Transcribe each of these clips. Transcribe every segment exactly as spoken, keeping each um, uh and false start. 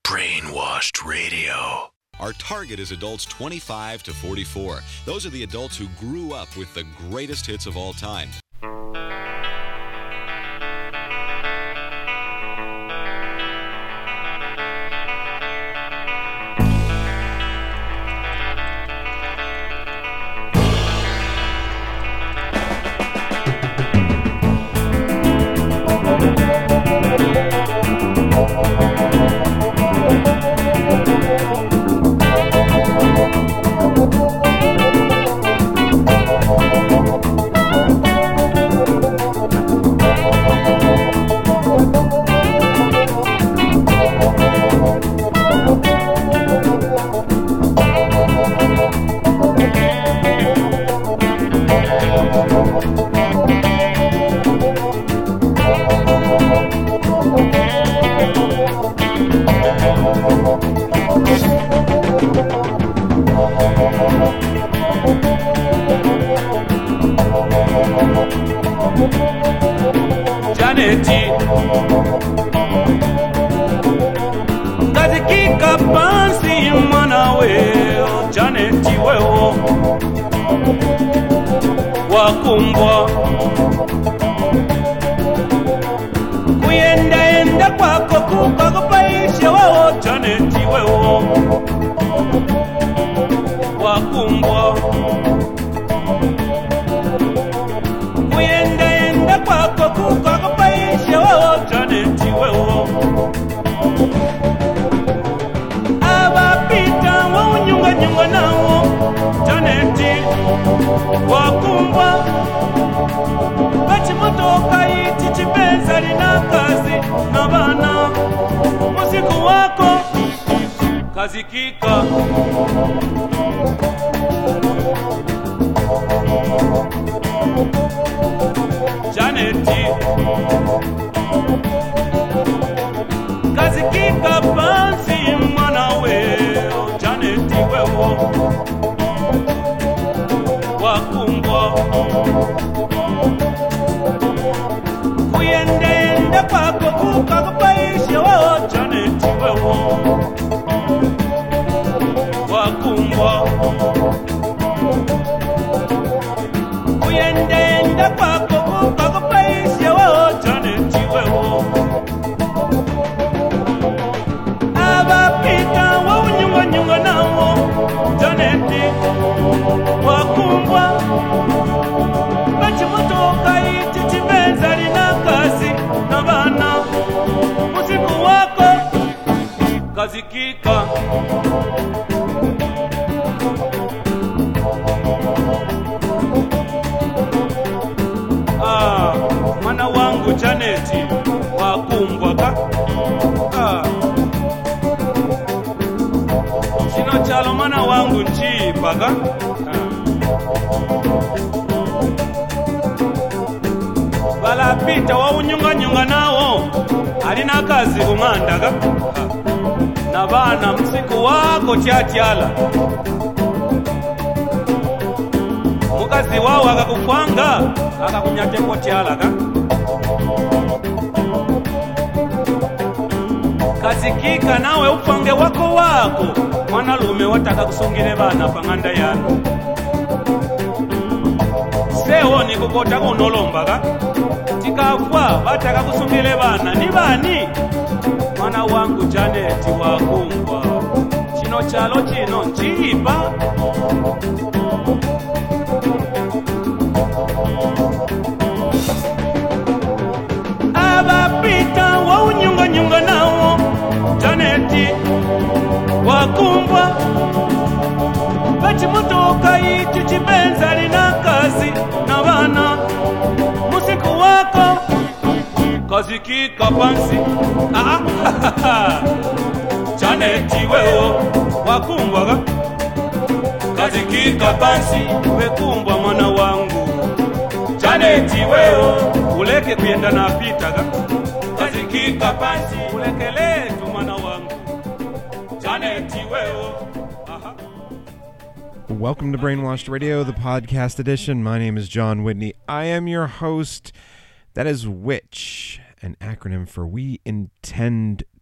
Brainwashed Radio. Our target is adults twenty-five to forty-four. Those are the adults who grew up with the greatest hits of all time. Janeti Ngazikika pansi manawe Janeti wewo wakumbwa kuyenda enda kwako kukakupaisha wao Janeti wewo wakumbwa kuyenda enda kwako kukakupaisha wao Janeti wewo abapita waunyunga nyunga nawo Janeti wakumbwa bachimotoka iti chipenza lina kazi na bana musiku wako kazikika Janeti kazikika pansi mwanawe Janeti wewo wakumbwa kuyendenda kwako kukakupaisha wao Janeti wewo wakumbwa kuyendenda kwako kukakupaisha wao Janeti wewo abapita waunyunga nyunga nawo Janeti wakumbwa bachimotoka iti chipenza lina kazi na bana musiku wako kazikika ah, mwana wangu Janeti wakumbwa ka ah. Chino chalo mwana wangu nchipaga ah. Balapita waunyunga nyunga nawo alina kazi kumandaga ah. Na bana msiku wako chatyala mukazi wao akakufanga akakunyateko tyalaga kazikika nawe upange wako wako mwanalume wataka kusungile bana panganda yanu seho ni kukota kunolombaga tikafwa bataka kusungile bana ni bani mwana wangu Janeti wakumbwa chino chalo chino nchipa abapita waunyunga nyunga nawo Janeti wakumbwa bachimotoka iti chipenza lina kazi na bana musiku wako kazikika pansi ah, ah, Janeti wewo wakumbwa kazikika pansi wekumbwa mwana wangu Janeti wewo uleke kuyenda na pitaga kazikika pansi ulekele tu mwana wangu Janeti wewo aha. Welcome to Brainwashed Radio, the podcast edition. My name is John Whitney. I am your host. That is WITCH, an acronym for We Intend to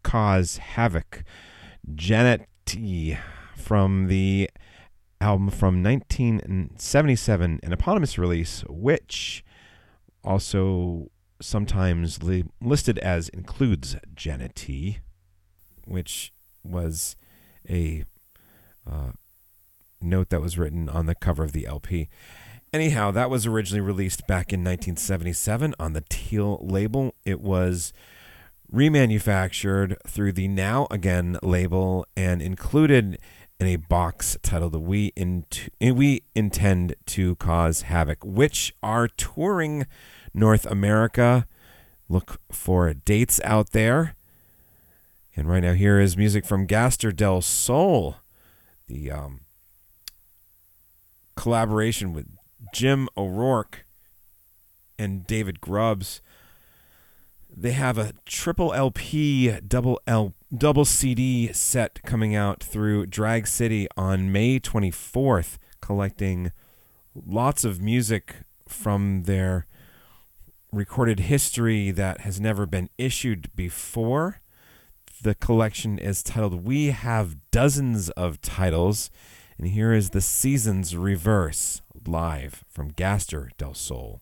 Cause Havoc, Janet T, from the album from nineteen seventy-seven, an eponymous release, which also sometimes li- listed as includes Janet T, which was a uh, note that was written on the cover of the L P. Anyhow, that was originally released back in nineteen seventy-seven on the Teal label. It was remanufactured through the Now Again label and included in a box titled We, Int- We Intend to Cause Havoc, which are touring North America. Look for dates out there. And right now here is music from Gaster del Sol, the um, collaboration with Jim O'Rourke and David Grubbs. They have a triple L P, double L, double C D set coming out through Drag City on May twenty-fourth, collecting lots of music from their recorded history that has never been issued before. The collection is titled We Have Dozens of Titles, and here is The Seasons Reverse, live from Gaster del Sol.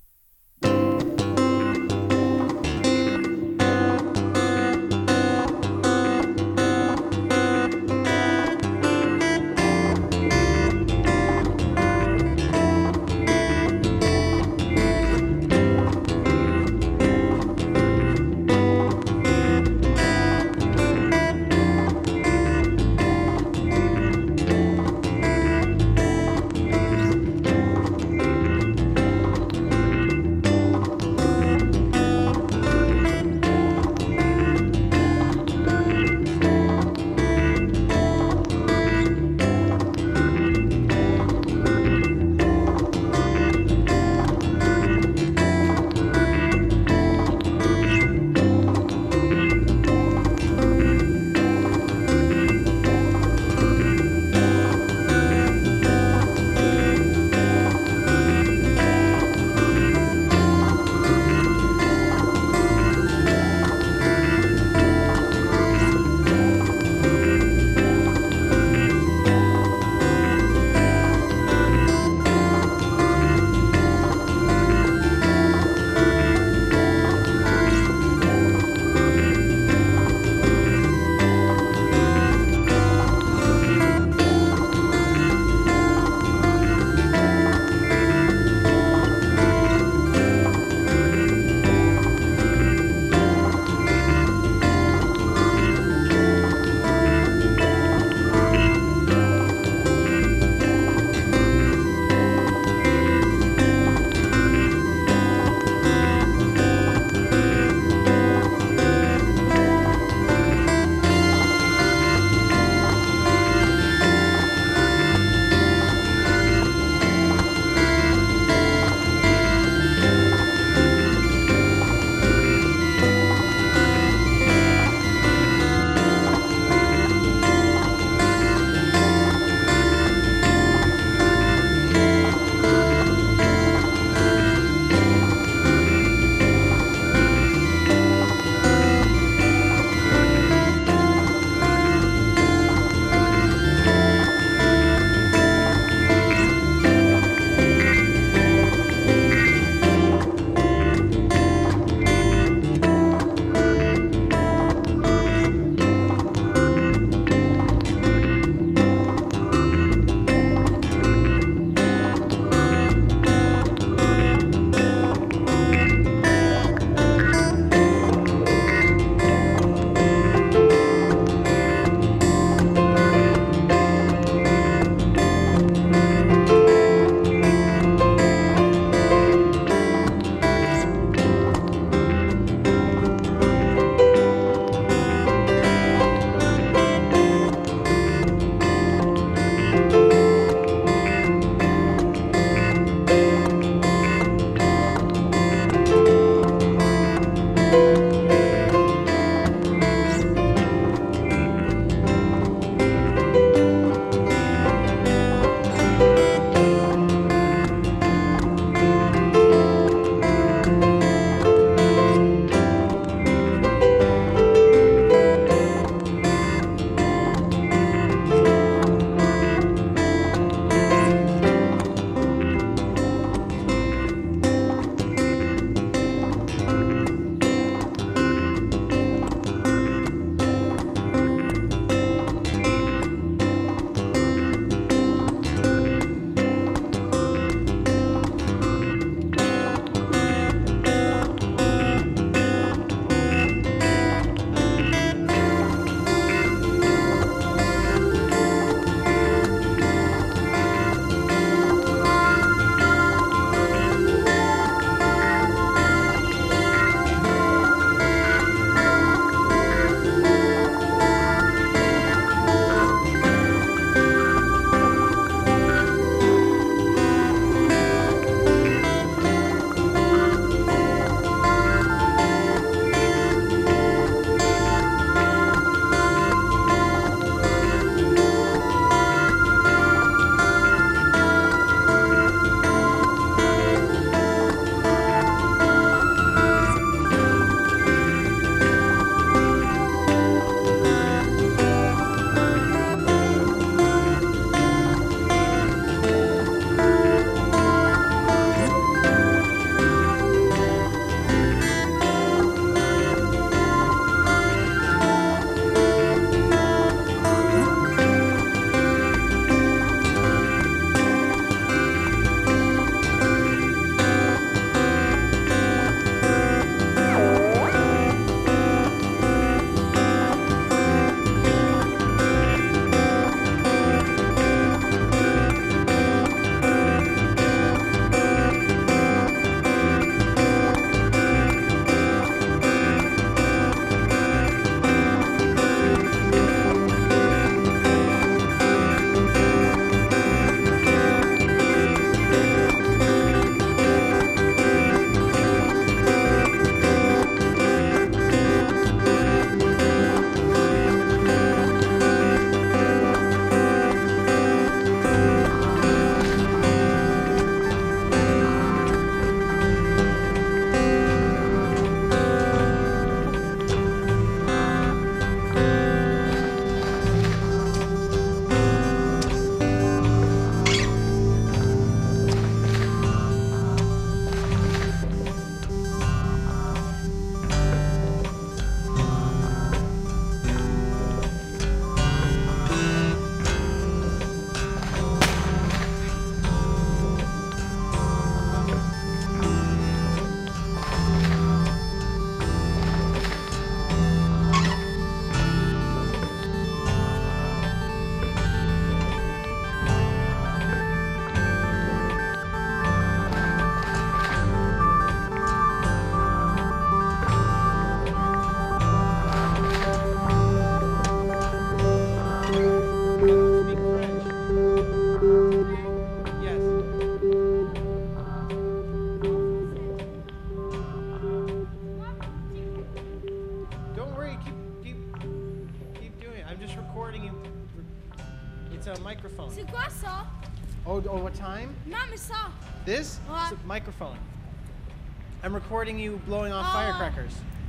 I'm just recording you. It's a microphone. C'est quoi ça? Oh, oh, what time? Non, mais ça. This? Ouais. It's a microphone. I'm recording you blowing off Oh. firecrackers.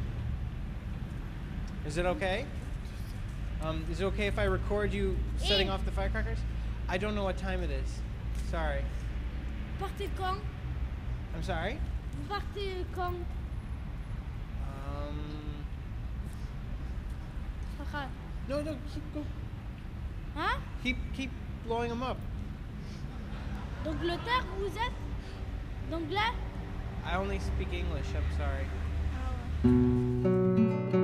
Is it okay? Um, is it okay if I record you setting Eh. off the firecrackers? I don't know what time it is. Sorry. Partez quand? I'm sorry? Vous partez quand? Um, C'est pas grave. no, no, keep, go, Hein? keep, keep blowing them up. D'Angleterre, vous êtes? D'anglais? I only speak English, I'm sorry. Ah ouais.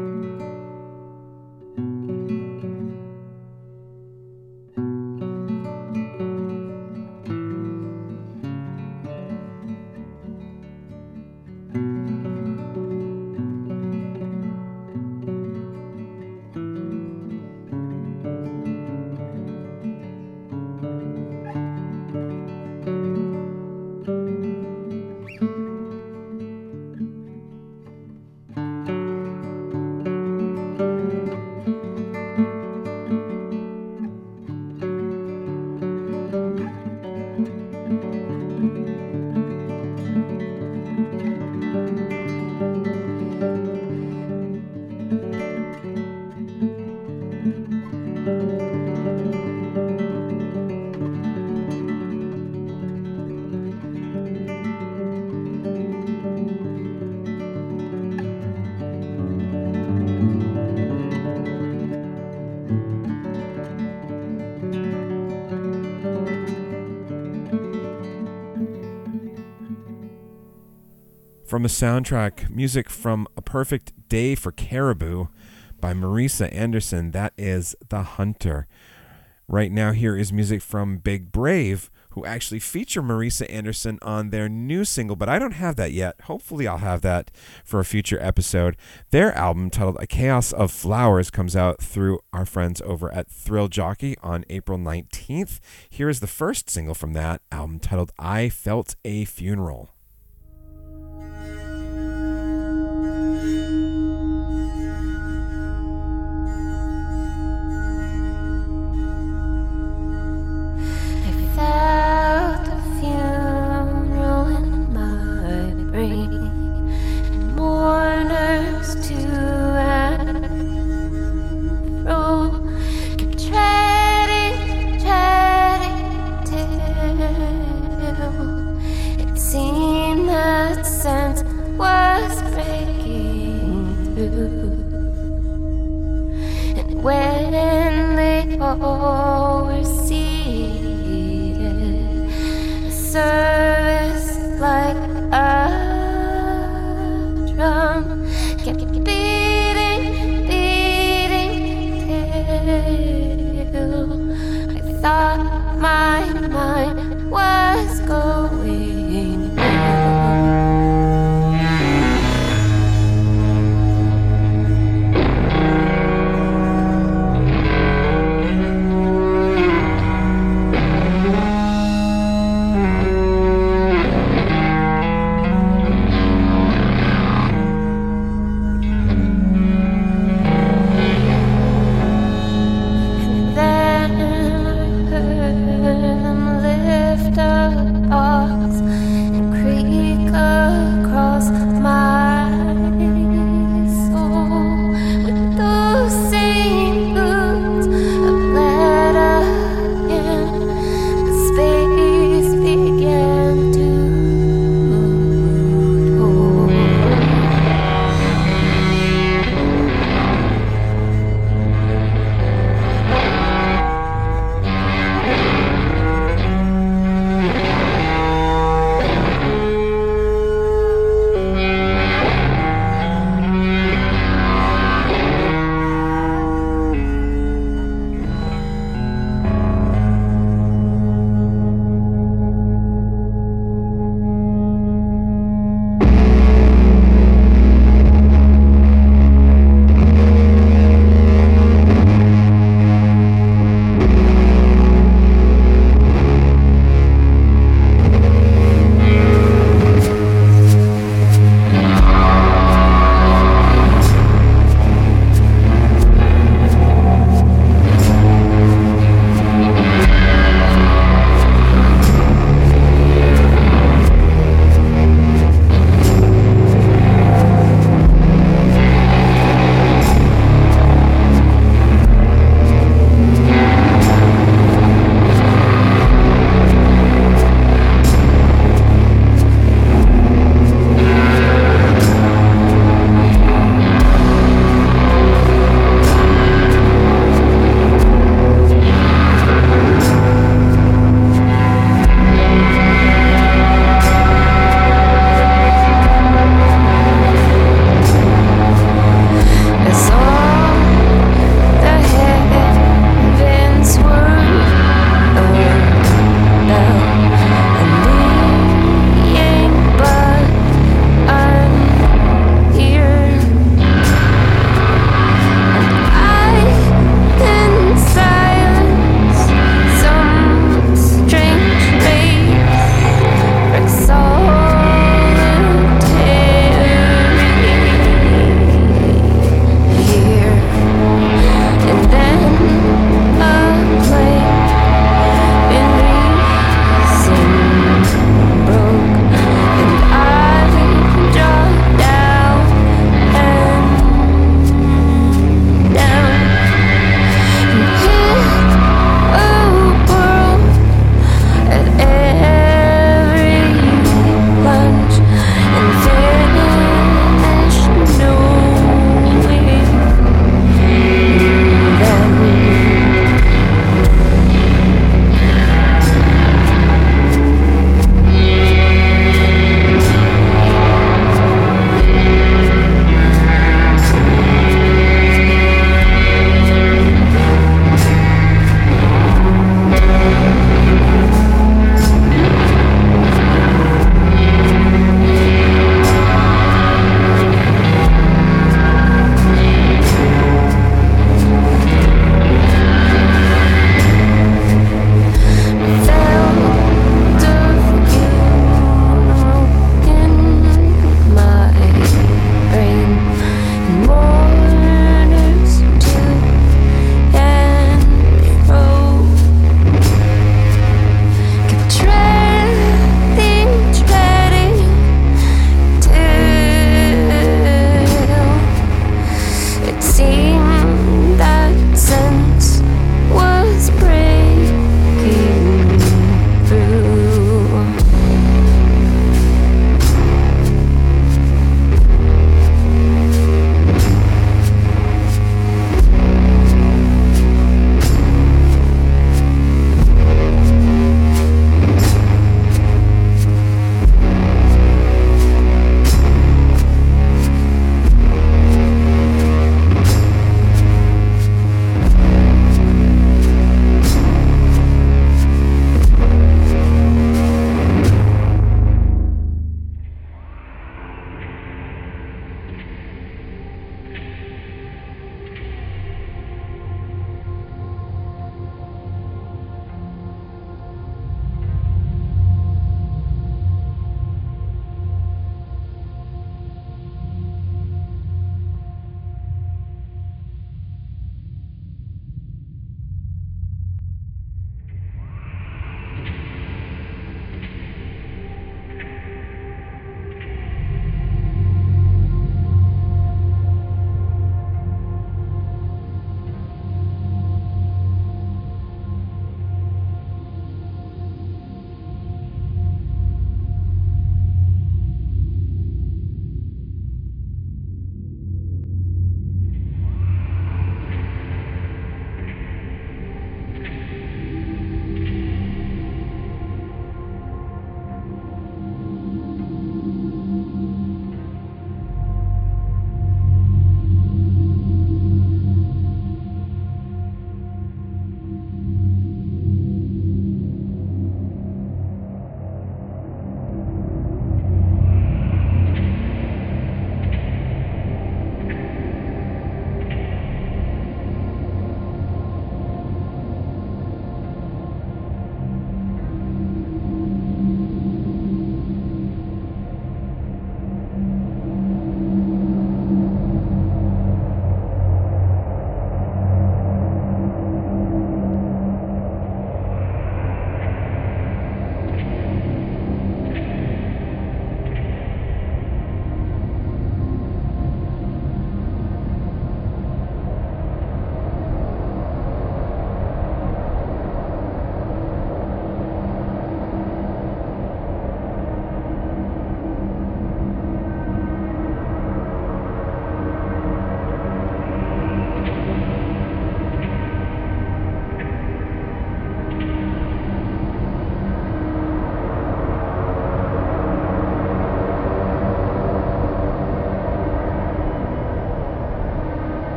From the soundtrack, music from A Perfect Day for Caribou by Marisa Anderson. That is The Hunter. Right now, here is music from Big Brave, who actually feature Marisa Anderson on their new single, but I don't have that yet. Hopefully, I'll have that for a future episode. Their album, titled A Chaos of Flowers, comes out through our friends over at Thrill Jockey on April nineteenth. Here is the first single from that album, titled I Felt a Funeral. Felt a funeral in my brain, and mourners to and fro kept treading, treading till it seemed that sense was breaking through, and when they all were seated, service like a drum kept beating, beating till I thought my mind was going numb.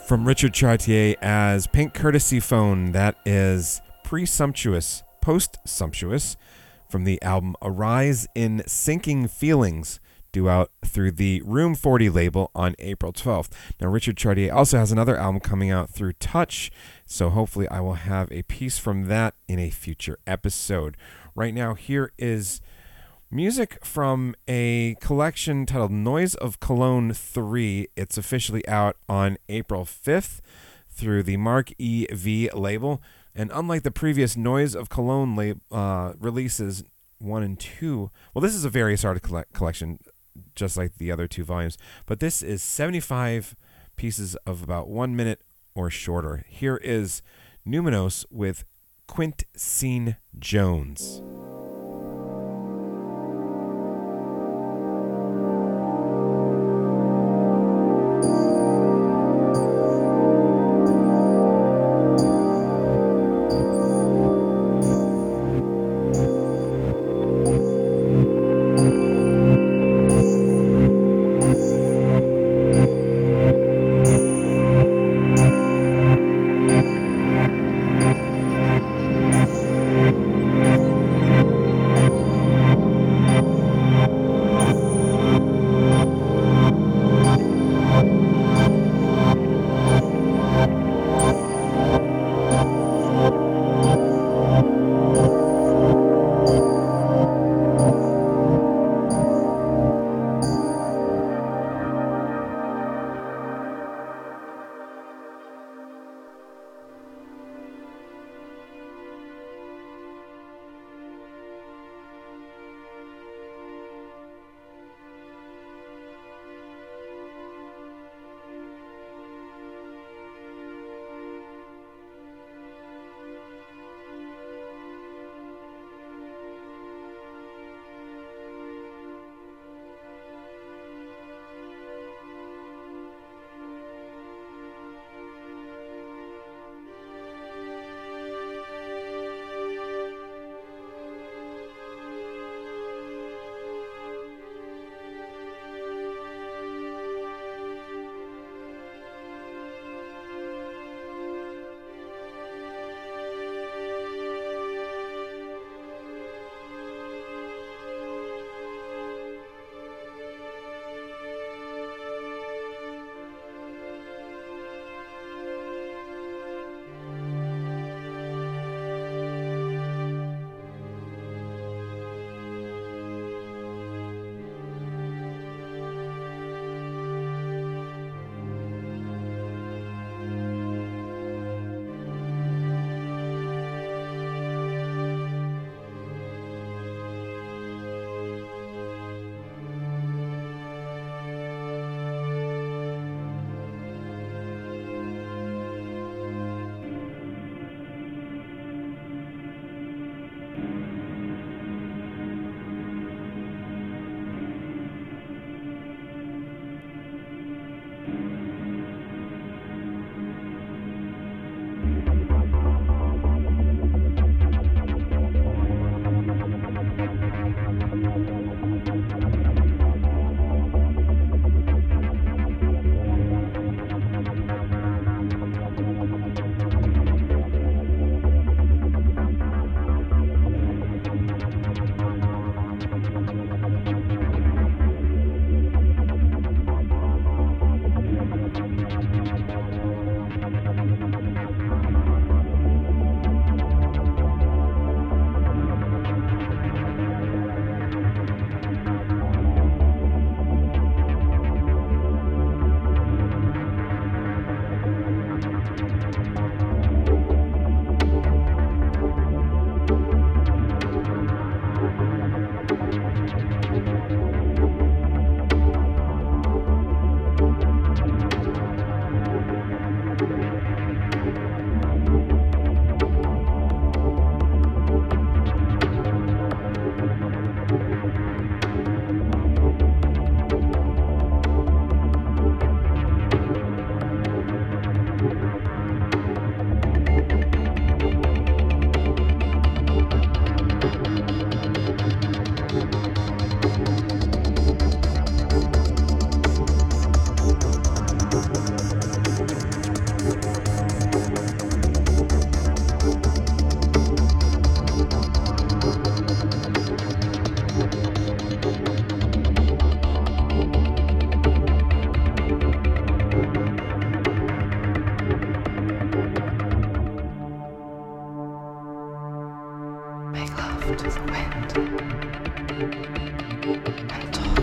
from Richard Chartier as Pink Courtesy Phone. That is Presumptuous, Post-Sumptuous, from the album Arise in Sinking Feelings, due out through the Room forty label on April twelfth. Now, Richard Chartier also has another album coming out through Touch, so hopefully I will have a piece from that in a future episode. Right now, here is music from a collection titled Noise of Cologne three. It's officially out on April fifth through the Mark E V label. And unlike the previous Noise of Cologne lab, uh, releases one and two, well, this is a various art collect- collection, just like the other two volumes. But this is seventy-five pieces of about one minute or shorter. Here is Numinos with Quint Scene Jones. Thank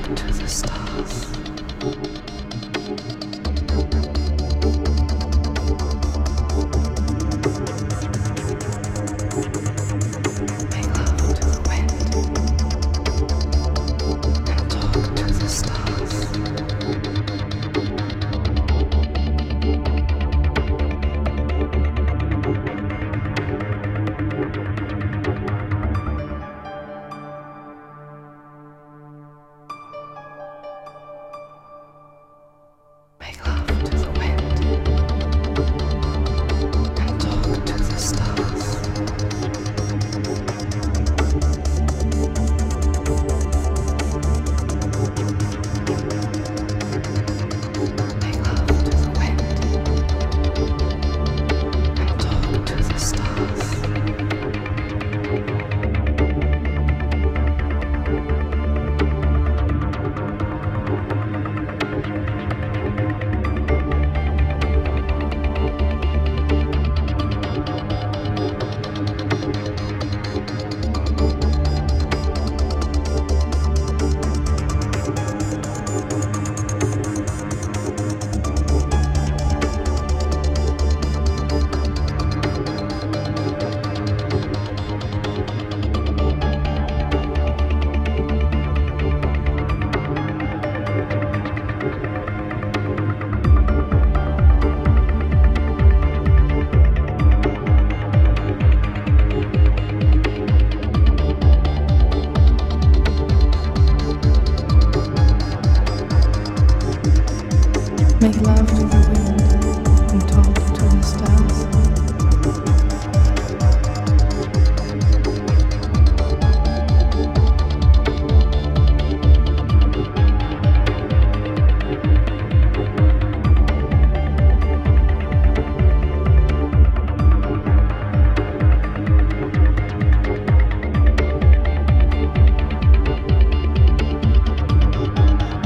Make love to the wind and talk to the stars.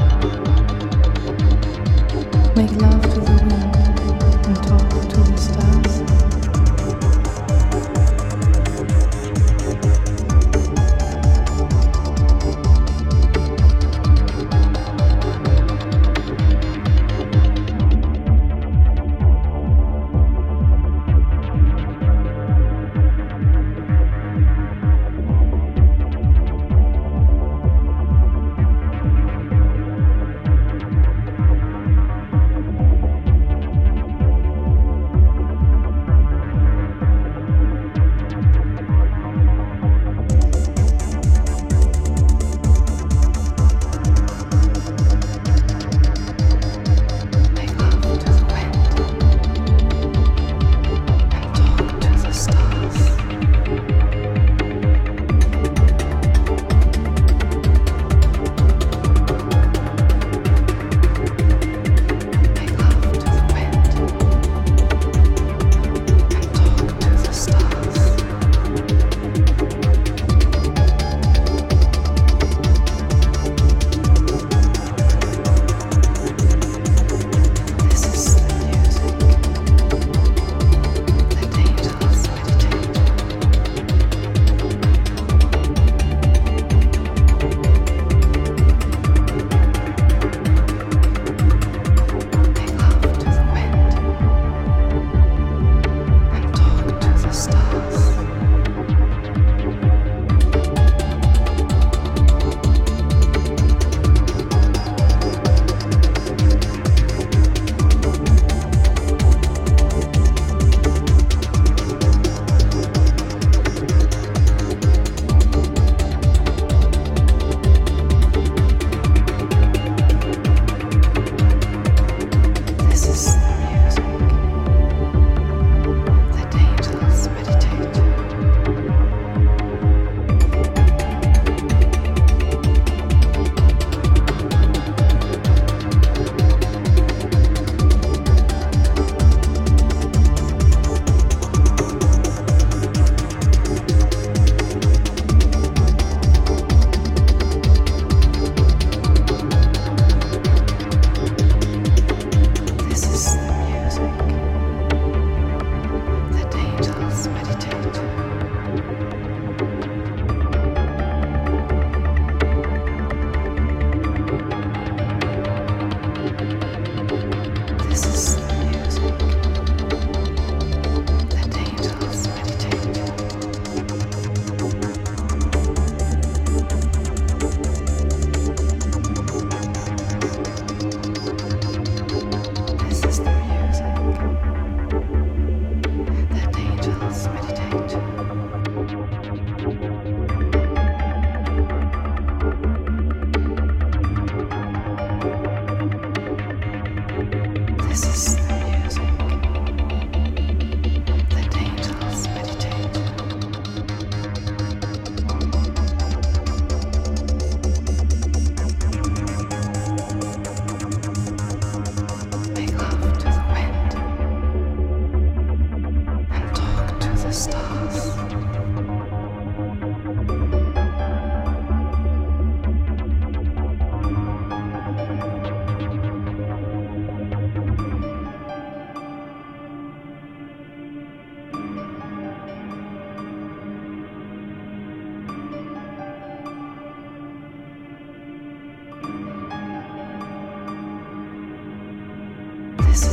Make love to the wind and talk to the stars.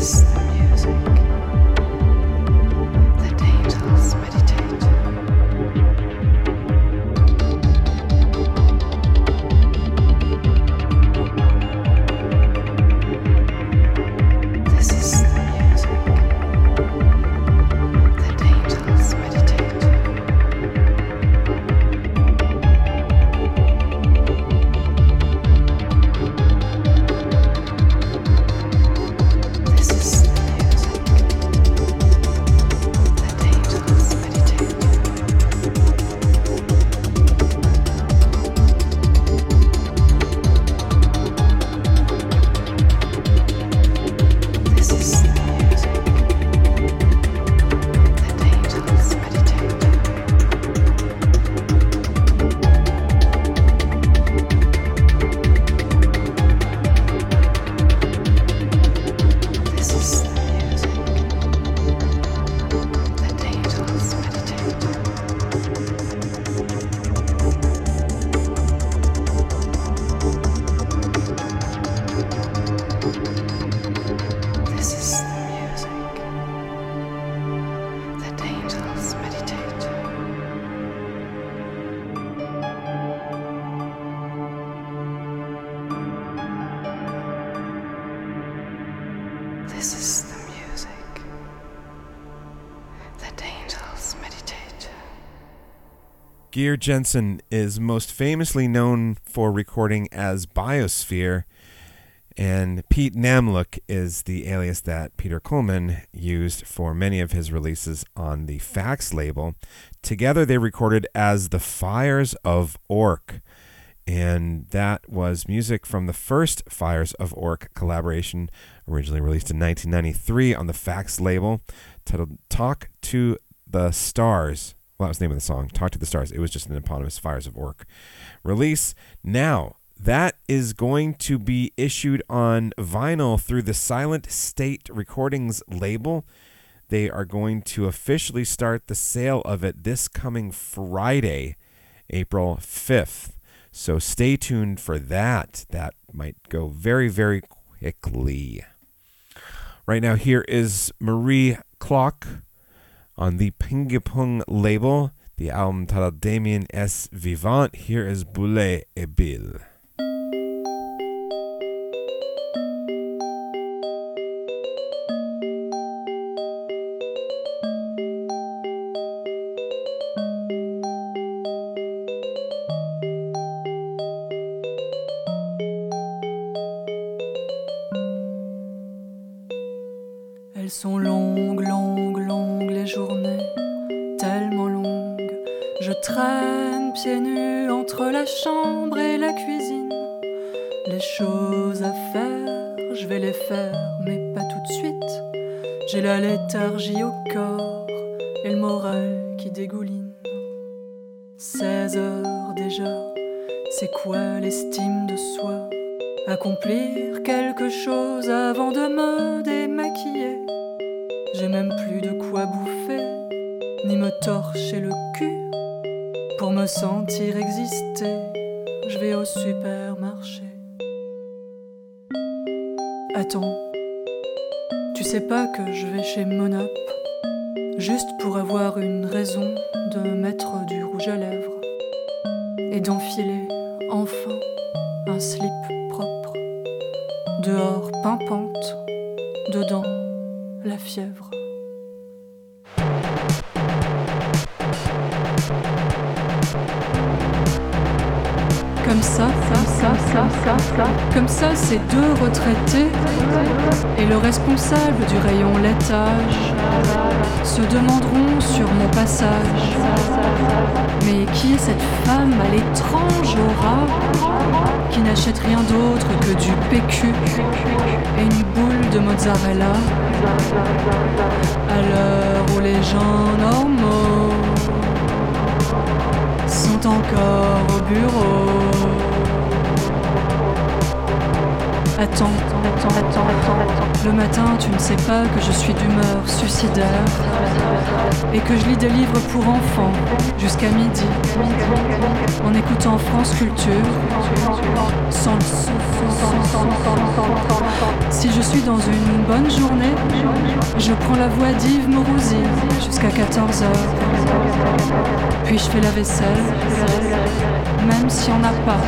is the music that angels meditate. This is the music that angels meditate. This is the music that angels meditate. This is the music that angels meditate. This is the music that angels meditate. This is the music that angels meditate. This is the music that angels meditate. Geir Jensen is most famously known for recording as Biosphere, and Pete Namlook is the alias that Peter Coleman used for many of his releases on the Fax label. Together they recorded as The Fires of Orc, and that was music from the first Fires of Orc collaboration, originally released in nineteen ninety-three on the Fax label, titled Talk to the Stars. Well, that was the name of the song, Talk to the Stars. It was just an eponymous Fires of Orc release. Now, that is going to be issued on vinyl through the Silent State Recordings label. They are going to officially start the sale of it this coming Friday, April fifth. So stay tuned for that. That might go very, very quickly. Right now, here is Marie Clock on the Pingapong label, the album titled Damien S. Vivant. Here is Boulet et Bill. Elles sont longues, longues, longues les journées, tellement longues. Je traîne pieds nus entre la chambre et la cuisine. Les choses à faire, je vais les faire, mais pas tout de suite. J'ai la léthargie au corps et le moral qui dégouline. seize heures déjà, c'est quoi l'estime de soi? Accomplir quelque chose avant de me démaquiller. J'ai même plus de quoi bouffer, ni me torcher le cul. Pour me sentir exister, je vais au supermarché. Attends, tu sais pas que je vais chez Monop, juste pour avoir une raison de mettre du rouge à lèvres et d'enfiler enfin un slip propre. Dehors pimpante, dedans la fièvre. Comme ça, ça, ça, ça, ça, ça. Comme ça, ces deux retraités et le responsable du rayon laitage se demanderont sur mon passage: mais qui est cette femme à l'étrange aura qui n'achète rien d'autre que du P Q et une boule de mozzarella à l'heure où les gens normaux sont encore au bureau? Attends, attends, attends, attends, attends. Le matin, tu ne sais pas que je suis d'humeur suicidaire et que je lis des livres pour enfants jusqu'à midi en écoutant France Culture sans le son. Si je suis dans une bonne journée, je prends la voie d'Yves Mourouzi jusqu'à quatorze heures. Puis je fais la vaisselle, même s'il n'y en a pas.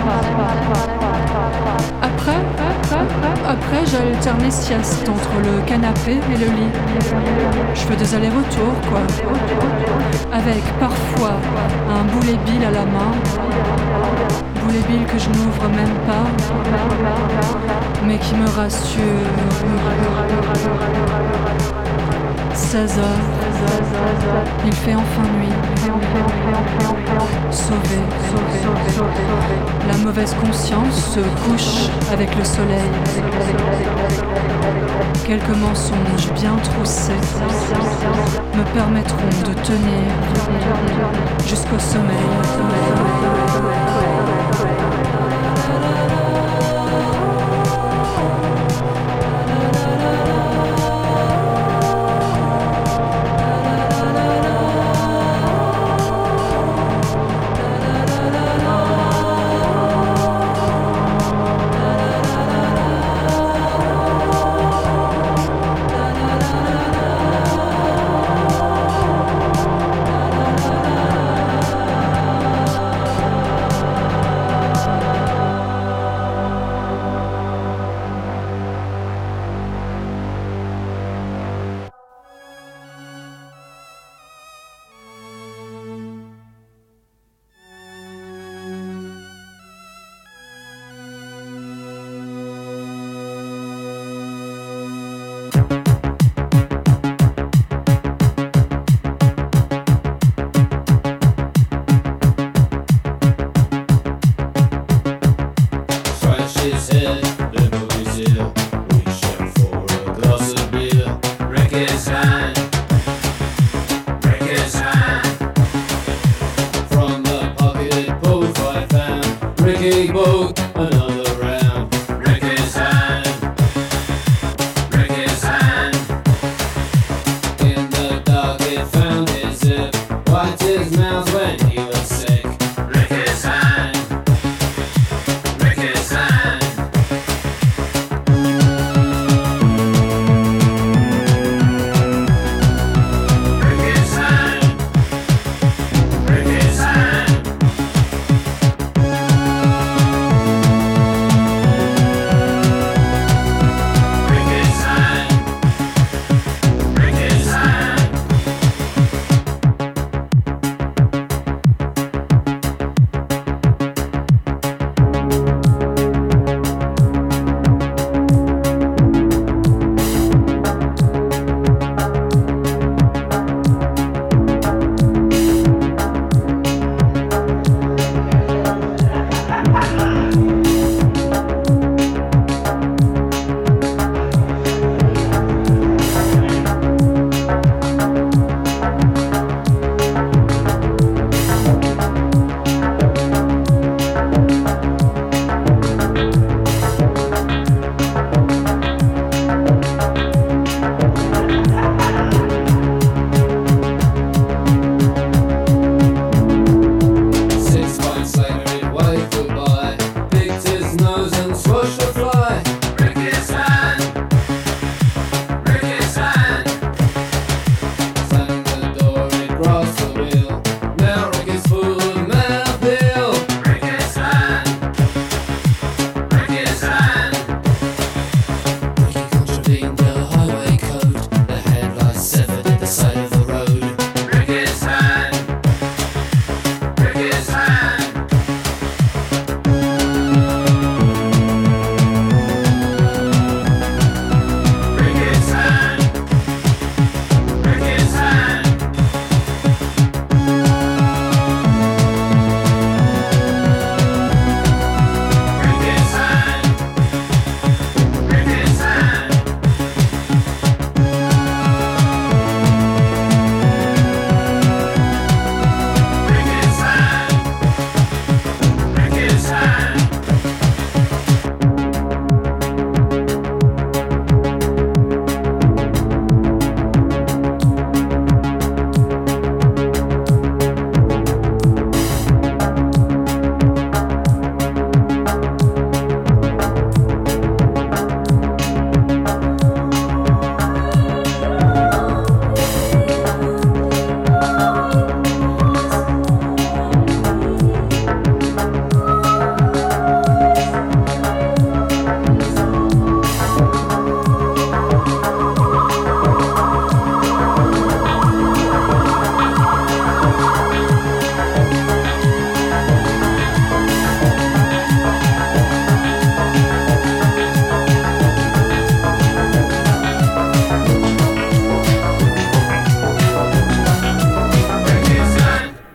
Après, après j'alterne les siestes entre le canapé et le lit. Je fais des allers-retours, quoi. Avec parfois un boulet bill à la main. Boulet bill que je n'ouvre même pas, mais qui me rassure. seize heures, il fait enfin nuit. Sauvé, sauvé. La mauvaise conscience se couche avec le soleil. Quelques mensonges bien troussés me permettront de tenir jusqu'au sommeil.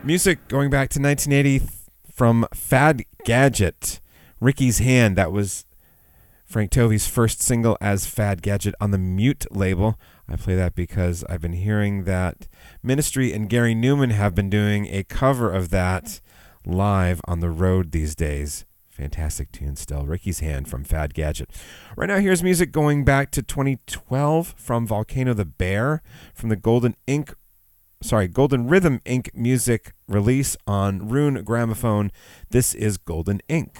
Music going back to nineteen eighty from Fad Gadget, Ricky's Hand. That was Frank Tovey's first single as Fad Gadget on the Mute label. I play that because I've been hearing that Ministry and Gary Newman have been doing a cover of that live on the road these days. Fantastic tune still. Ricky's Hand from Fad Gadget. Right now, here's music going back to twenty twelve from Volcano the Bear from the Golden Ink, sorry, Golden Rhythm Incorporated music release on Rune Gramophone. This is Golden Ink.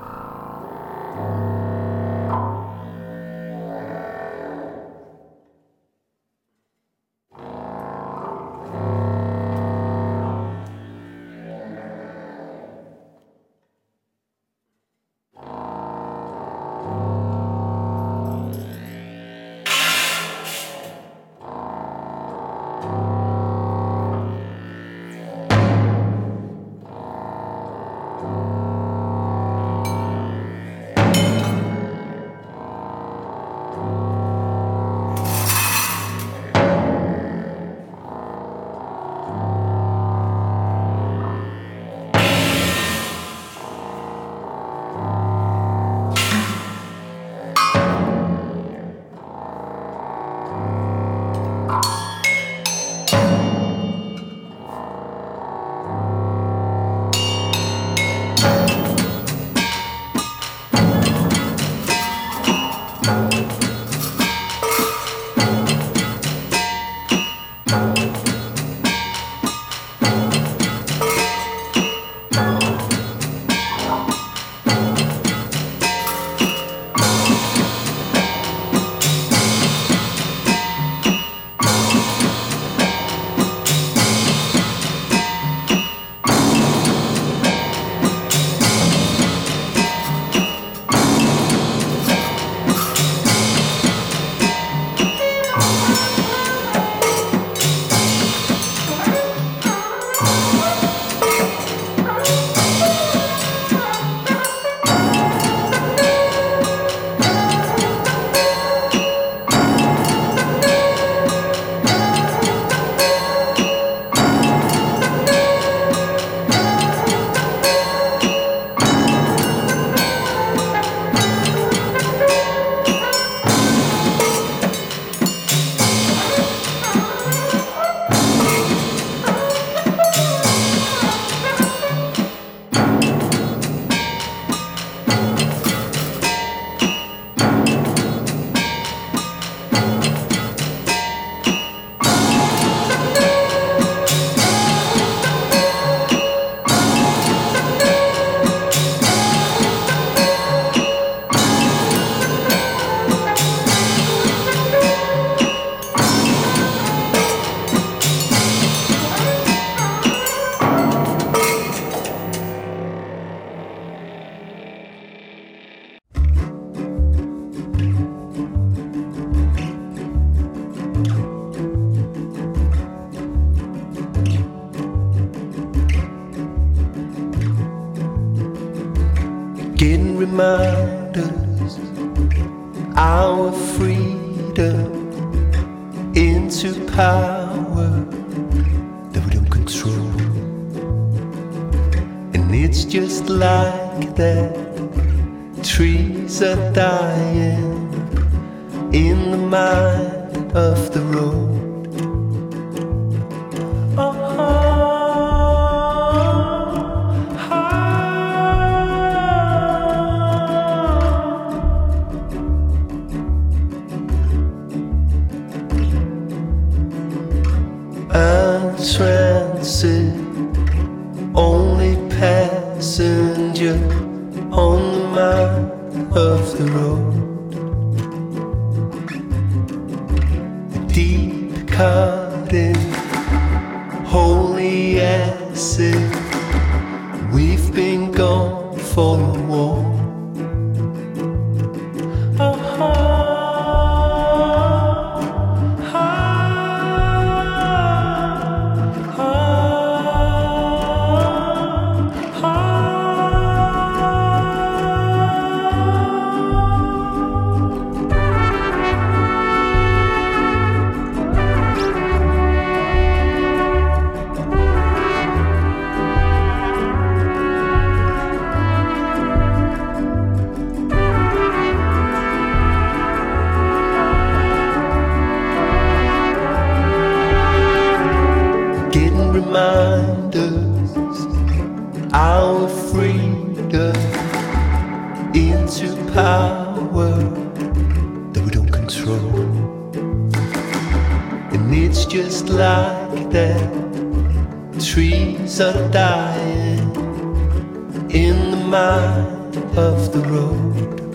Getting reminders, our freedom into power that we don't control. And it's just like that, trees are dying in the mind of the road. Transit, only passenger on the mind of the road. The deep cutting, holy acid, we've been gone for a walk. our freedom into power that we don't control. And it's just like that. Trees are dying in the mind of the road.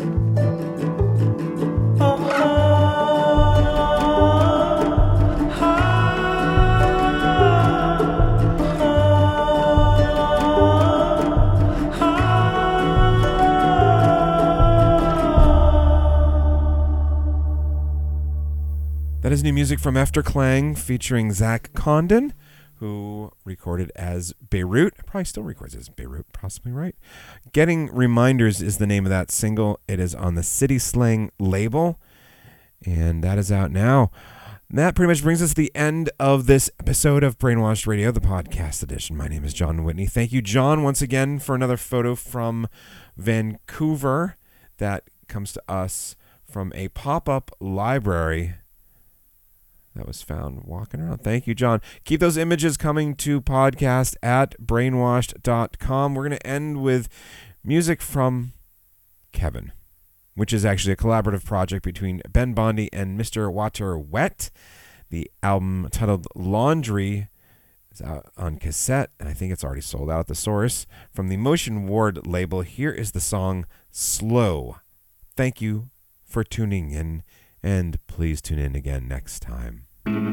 That is new music from Efterklang featuring Zach Condon, who recorded as Beirut. Probably still records as Beirut, possibly, right? Getting Reminders is the name of that single. It is on the City Slang label, and that is out now. And that pretty much brings us to the end of this episode of Brainwashed Radio, the podcast edition. My name is John Whitney. Thank you, John, once again for another photo from Vancouver that comes to us from a pop-up library that was found walking around. Thank you, John. Keep those images coming to podcast at brainwashed dot com. We're going to end with music from Kevin, which is actually a collaborative project between Ben Bondi and Mister Water Wet. The album titled Laundry is out on cassette, and I think it's already sold out at the source. From the Motion Ward label, here is the song Slow. Thank you for tuning in, and please tune in again next time.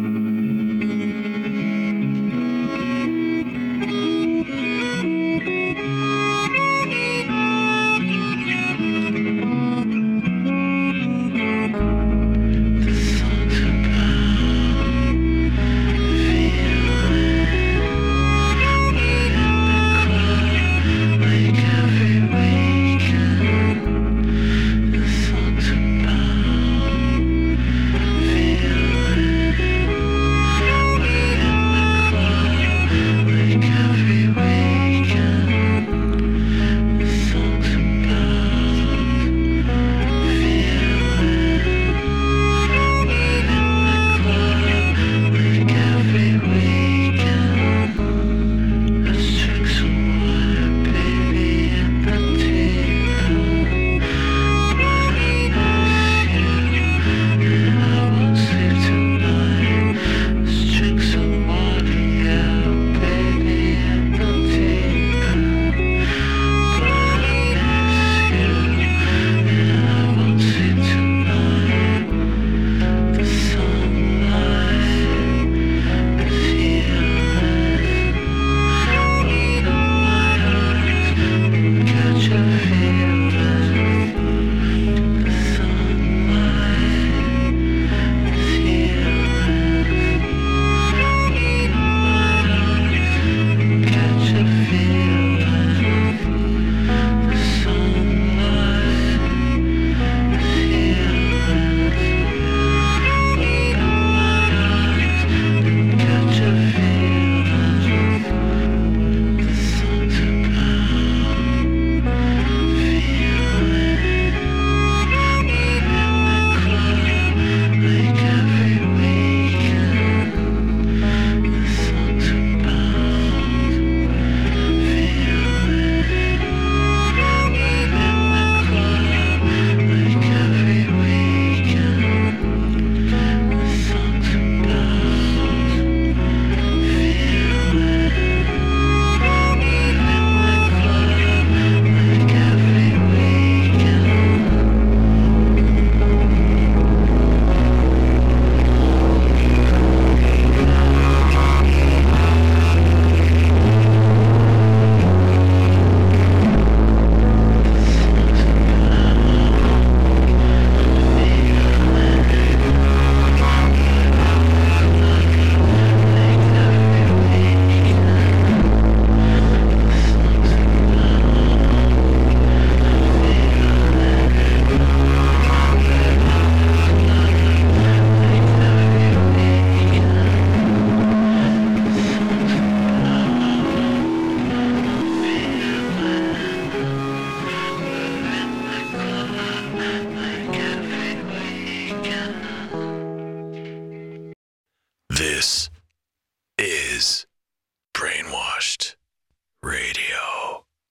This is Brainwashed Radio.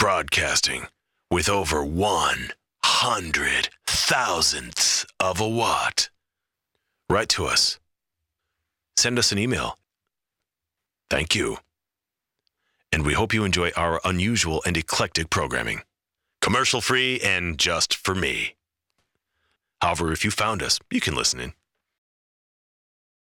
broadcasting with over one hundred thousandths of a watt. Write to us. Send us an email. Thank you. And we hope you enjoy our unusual and eclectic programming. Commercial free and just for me. However, if you found us, you can listen in.